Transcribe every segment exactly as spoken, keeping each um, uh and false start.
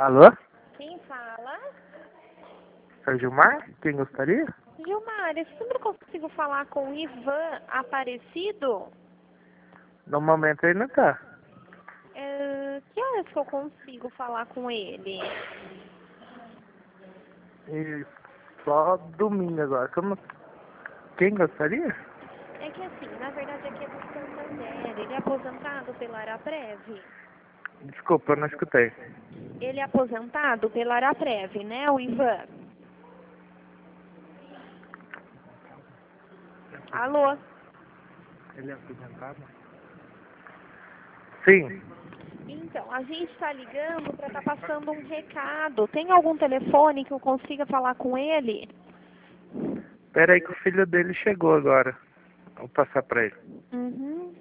Alô? Quem fala? É o Gilmar? Quem gostaria? Gilmar, eu sempre consigo falar com o Ivan Aparecido? No momento ele não tá. É, que horas que eu consigo falar com ele? E só domingo agora. Como... Quem gostaria? É que assim, na verdade aqui é do Santander. Ele é aposentado pela Araprev. Desculpa, eu não escutei. Ele é aposentado pela Araprev, né, o Ivan? Alô? Ele é aposentado? Sim. Então, a gente está ligando para estar passando um recado. Tem algum telefone que eu consiga falar com ele? Pera aí que o filho dele chegou agora. Vou passar pra ele. Uhum.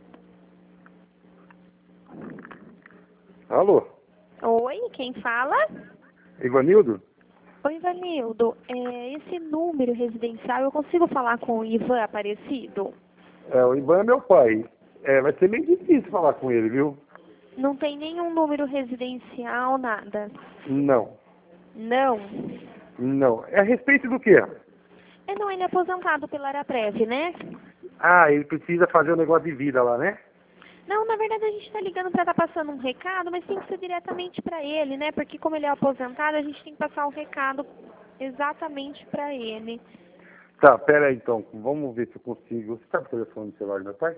Alô, Oi, quem fala? Ivanildo? Oi, Ivanildo. É, esse número residencial, eu consigo falar com o Ivan Aparecido? É, o Ivan é meu pai. É, vai ser meio difícil falar com ele, viu? Não tem nenhum número residencial, nada. Não, Não. não. É a respeito do quê? É, não, ele é aposentado pela Araprev, né? Ah, ele precisa fazer um negócio de vida lá, né? Não, na verdade a gente está ligando para estar passando um recado, mas tem que ser diretamente para ele, né? Porque como ele é aposentado, a gente tem que passar o recado exatamente para ele. Tá, pera aí então. Vamos ver se eu consigo. Você tá com o telefone do celular do meu pai?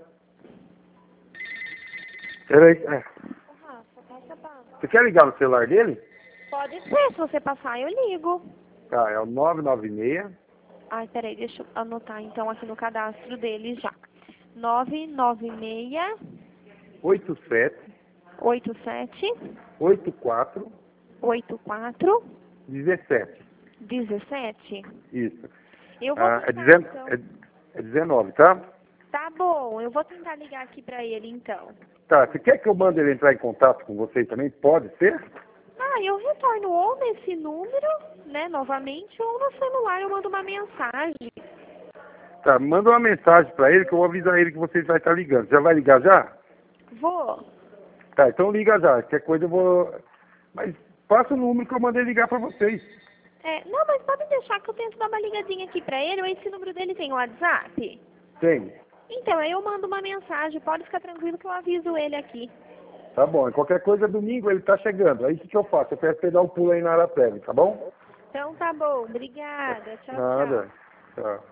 Pera aí. É. Rafa, passa pra... Você quer ligar no celular dele? Pode ser, se você passar eu ligo. Tá, é o nove nove seis. Ai, peraí, deixa eu anotar então aqui no cadastro dele já. nove nove seis, oito sete oito sete, oito quatro oito quatro, dezessete. dezessete. Isso. Eu vou Ah, é, tentar dezen... então. é, é dezenove, tá? Tá bom, eu vou tentar ligar aqui pra ele então. Tá, você quer que eu mande ele entrar em contato com você também? Pode ser? Ah, eu retorno ou nesse número, né, novamente, ou no celular eu mando uma mensagem. Tá, manda uma mensagem pra ele que eu vou avisar ele que você vai estar ligando. Já vai ligar já? Vou. Tá, então liga já. Qualquer coisa eu vou... Mas passa o número que eu mandei ligar pra vocês. É, não, mas pode deixar que eu tento dar uma ligadinha aqui pra ele, ou esse número dele tem WhatsApp? Tem. Então, aí eu mando uma mensagem, pode ficar tranquilo que eu aviso ele aqui. Tá bom. E qualquer coisa, domingo ele tá chegando. Aí o que que eu faço? Eu peço pra ele dar um pulo aí na área prévia, tá bom? Então tá bom, obrigada, tchau, tchau. Nada. Tchau.